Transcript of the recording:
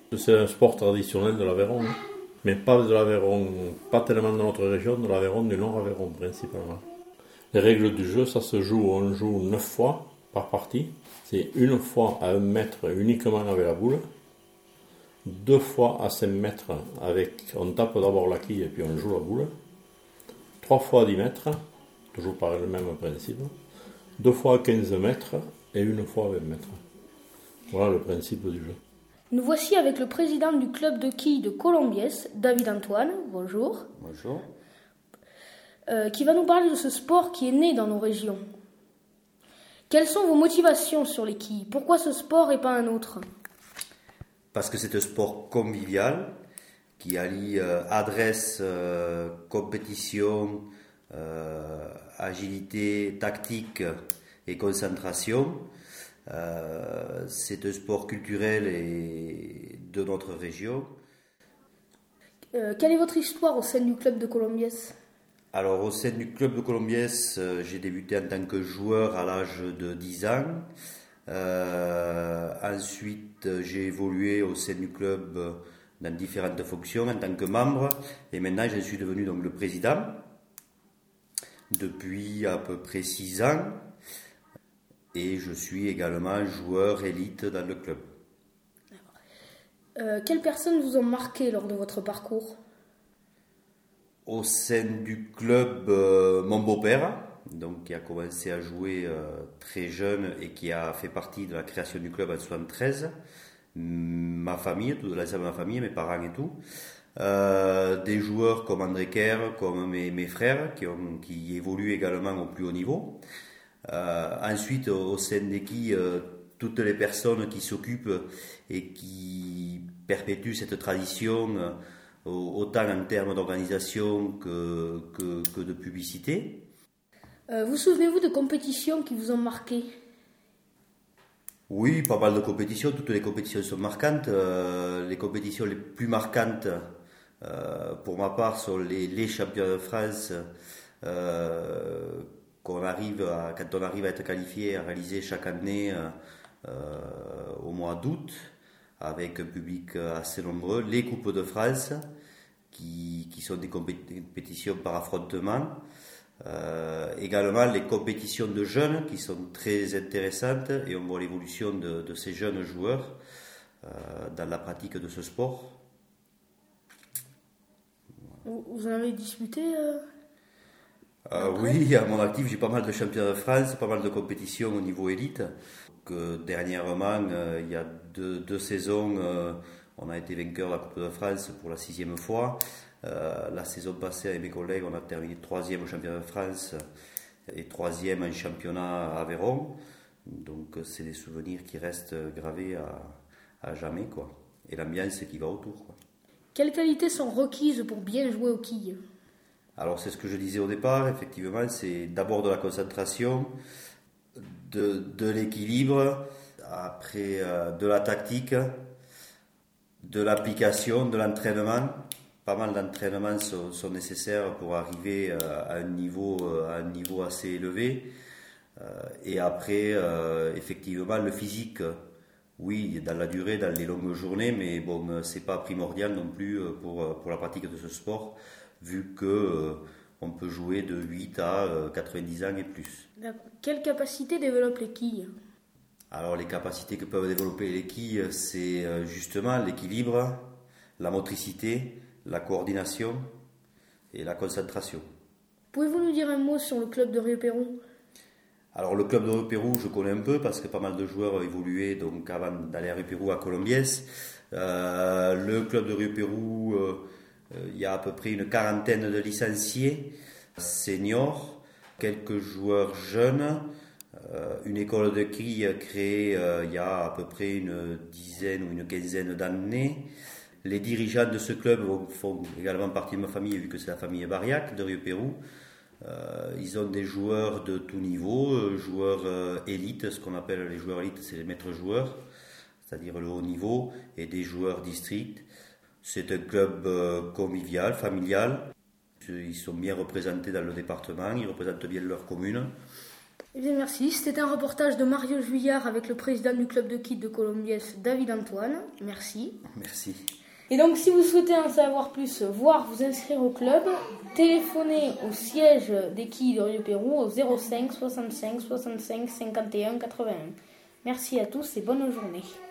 C'est un sport traditionnel de l'Aveyron, hein. Mais pas de l'Aveyron, pas tellement de notre région, de l'Aveyron, du Nord-Aveyron principalement. Les règles du jeu, ça se joue, on joue 9 fois par partie. C'est une fois à 1 mètre uniquement avec la boule, 2 fois à 5 mètres on tape d'abord la quille et puis on joue la boule, 3 fois à 10 mètres, toujours par le même principe, 2 fois à 15 mètres et 1 fois à 20 mètres. Voilà le principe du jeu. Nous voici avec le président du club de quilles de Colombiès, David Antoine. Bonjour. Bonjour. Qui va nous parler de ce sport qui est né dans nos régions. Quelles sont vos motivations sur les quilles? Pourquoi ce sport et pas un autre? Parce que c'est un sport convivial qui allie adresse, compétition, agilité, tactique et concentration. C'est un sport culturel et de notre région. Quelle est votre histoire au sein du club de Colombiès? Alors, au sein du club de Colombiès, j'ai débuté en tant que joueur à l'âge de 10 ans. Ensuite, j'ai évolué au sein du club dans différentes fonctions en tant que membre. Et maintenant, je suis devenu donc le président depuis à peu près 6 ans. Et je suis également joueur élite dans le club. Quelles personnes vous ont marqué lors de votre parcours? Au sein du club, mon beau-père, donc, qui a commencé à jouer très jeune et qui a fait partie de la création du club en 1973. Ma famille, tout l'ensemble de ma famille, mes parents et tout. Des joueurs comme André Kerr, comme mes frères, qui évoluent également au plus haut niveau. Ensuite, au sein des quilles, toutes les personnes qui s'occupent et qui perpétuent cette tradition, autant en termes d'organisation que de publicité. Vous souvenez-vous de compétitions qui vous ont marqué? Oui, pas mal de compétitions. Toutes les compétitions sont marquantes. Les compétitions les plus marquantes, pour ma part, sont les championnats de France. Quand on arrive à être qualifié, à réaliser chaque année au mois d'août, avec un public assez nombreux, les Coupes de France, qui sont des compétitions par affrontement, également les compétitions de jeunes qui sont très intéressantes, et on voit l'évolution de ces jeunes joueurs dans la pratique de ce sport. Vous en avez disputé Oui, à mon actif, j'ai pas mal de championnats de France, pas mal de compétitions au niveau élite. Dernièrement, il y a deux saisons, on a été vainqueur de la Coupe de France pour la 6e fois. La saison passée, avec mes collègues, on a terminé 3e au championnat de France et 3e en championnat à Aveyron. Donc, c'est des souvenirs qui restent gravés à jamais, quoi. Et l'ambiance qui va autour, quoi. Quelles qualités sont requises pour bien jouer aux quilles? Alors, c'est ce que je disais au départ, effectivement, c'est d'abord de la concentration, de l'équilibre, après de la tactique, de l'application, de l'entraînement. Pas mal d'entraînements sont nécessaires pour arriver à un niveau assez élevé. Et après, effectivement, le physique, oui, dans la durée, dans les longues journées, mais bon, c'est pas primordial non plus pour la pratique de ce sport, vu que on peut jouer de 8 à 90 ans et plus. Quelle capacité développent les quilles? Alors, les capacités que peuvent développer les quilles, c'est justement l'équilibre, la motricité, la coordination et la concentration. Pouvez-vous nous dire un mot sur le club de Rieux-Pérou? Alors, le club de Rieux-Pérou, je connais un peu parce que pas mal de joueurs ont évolué donc, avant d'aller à Rieux-Pérou à Colombiès. Le club de Rieux-Pérou, il y a à peu près une quarantaine de licenciés seniors, quelques joueurs jeunes, une école de quilles créée il y a à peu près une dizaine ou une quinzaine d'années. Les dirigeants de ce club font également partie de ma famille, vu que c'est la famille Bariac de Rieux-Pérou. Ils ont des joueurs de tout niveau, joueurs élites, ce qu'on appelle les joueurs élites, c'est les maîtres joueurs, c'est-à-dire le haut niveau, et des joueurs district. C'est un club convivial, familial. Ils sont bien représentés dans le département, ils représentent bien leur commune. Eh bien, merci. C'était un reportage de Mario Juillard avec le président du club de quilles de Colombiès, David Antoine. Merci. Merci. Et donc, si vous souhaitez en savoir plus, voire vous inscrire au club, téléphonez au siège des quilles de Rieux-Pérou au 05 65 65 51 81. Merci à tous et bonne journée.